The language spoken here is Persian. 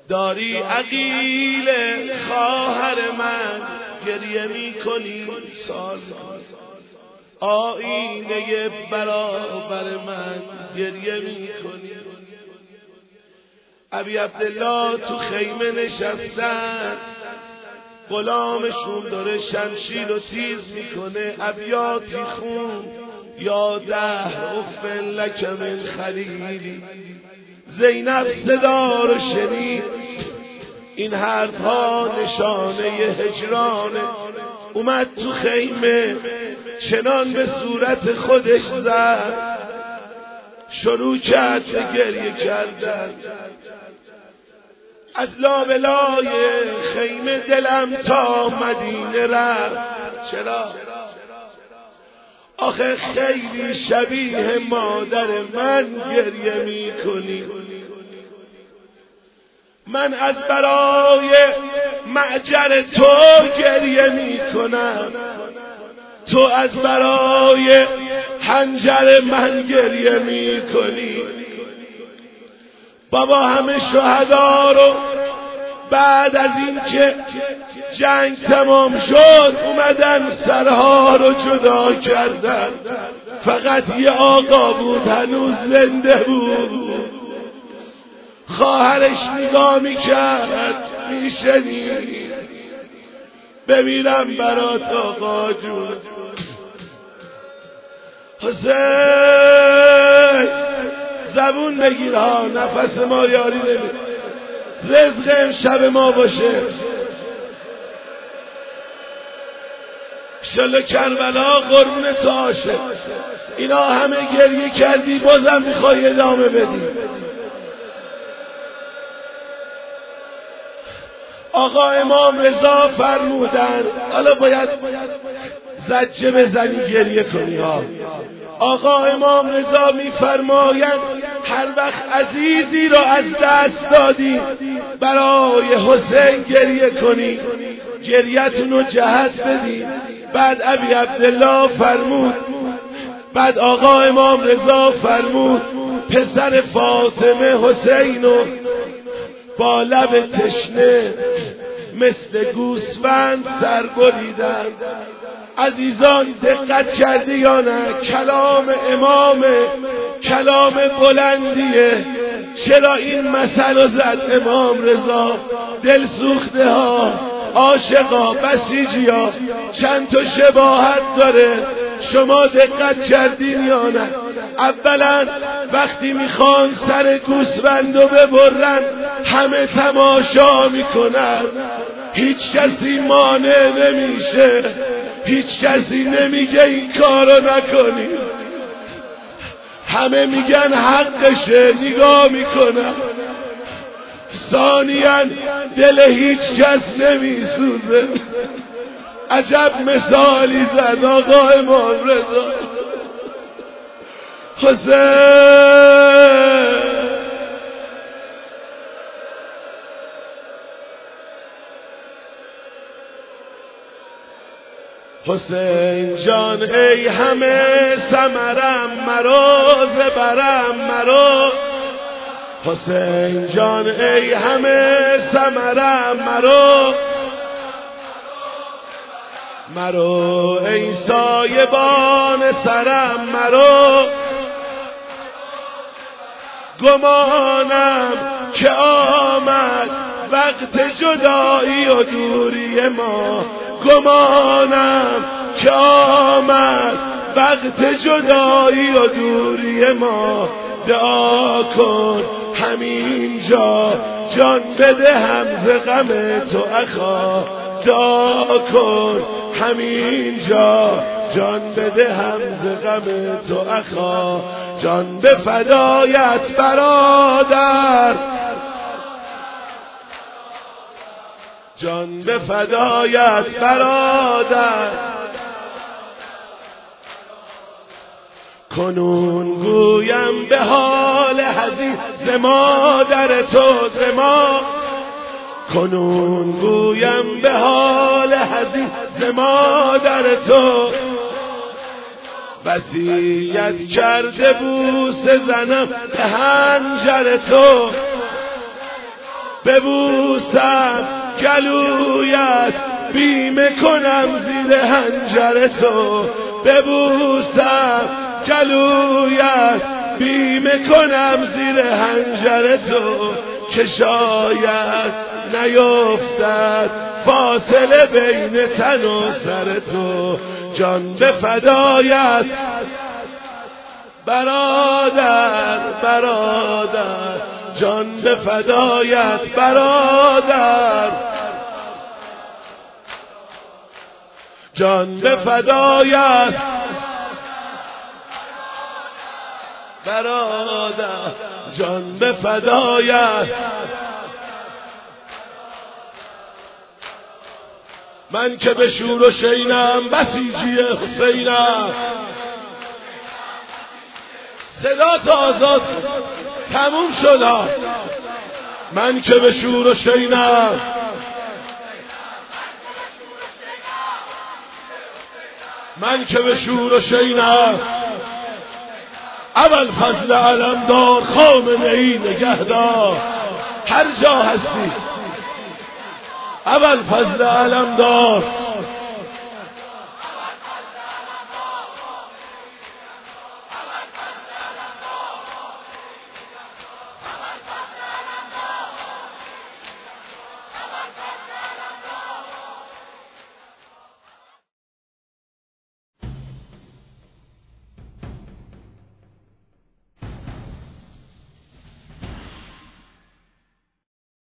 داری عقیل خواهر من گریه می کنی سال آینه برابر من گریه می کنی. ابی عبدالله تو خیمه نشستن، غلامشون داره شمشیر رو تیز میکنه، ابیاتی خون یا دهر افن لک من خلیلی. زینب صدا رو شنید، این حرفها نشانه هجرانه. اومد تو خیمه چنان به صورت خودش زد، شروع کرد به گریه کردن. از لابلای خیمه دلم تا مدینه رفت. چرا؟ آخه خیلی شبیه مادر من گریه می کنی. من از برای معجر تو گریه می کنم، تو از برای حنجر من گریه می کنی. بابا همه شهدا رو بعد از این که جنگ تمام شد اومدن سرها رو جدا کردن، فقط یه آقا بود هنوز زنده بود. خواهرش نگاه میکرد، میشنید بمیرم برات آقا جون. حسین زبون بگیر ها، نفس ما یاری نمی، رزق امشب ما باشه. انشالله کربلا قربون تو عاشق. اینا همه گریه کردی بازم میخوای ادامه بدی. آقا امام رضا فرمودن، حالا باید زجه بزنی گریه کنی ها. آقا امام رضا میفرمایند هر وقت عزیزی را از دست دادی برای حسین گریه کنی، گریتون رو جهت بدی. بعد ابی عبدالله فرمود، بعد آقا امام رضا فرمود پسر فاطمه حسینو با لب تشنه مثل گوسفند سر بریدن. عزیزان دقت کردی یا نه؟ کلام امام کلام بلندیه. چرا این مثل زد امام رضا؟ دل سوخته ها، عاشقا، بسیجی ها، چند تا شباهت داره. شما دقت کردین یا نه؟ اولا وقتی میخوان سر گوسفندو ببرن همه تماشا میکنن، هیچ کسی مانع نمیشه، هیچ کسی نمیگه این کارو نکنی، همه میگن حقشه، نگاه میکنن. ثانیاً دل هیچ کس نمیسوزه. عجب مثالی زد آقا امام رضا. حسین جان ای همه ثمرم مرو زبرم مرو. حسین جان ای همه ثمرم مرو مرو، ای سایبان سرم مرو. گمانم که آمد وقت جدایی و دوری ما، گمانم که آمد وقت جدایی و دوری ما. دعا کن همین جا جان بده هم ز غم تو اخا، دعا کن همین جا جان بده هم ز غم تو اخا. جان به فدایت برادر، جان به فدایت برادر. کنون گویم به حال حزین ز مادر تو ز ما، کنون گویم به حال حزین ز مادر تو. وصیت کرده بوسه زنم به حنجر تو، ببوسم گلویت بیمه کنم زیر حنجر تو، ببوسم گلویت بیمه کنم زیر حنجر تو، که شاید نیفتد فاصله بین تن و سر تو. جان به فدایت برادر برادر، جان به فدایت برادر، جان به فدایت برادر، جان به فدایت. من که به شور و شینم بسیجی حسینم. صدا تا آزاد تموم شد. من که به شور و شینم، من که به شور و شینم. اول فضل علمدار خامنه‌ای نگهدار، هر جا هستی اول فضل علمدار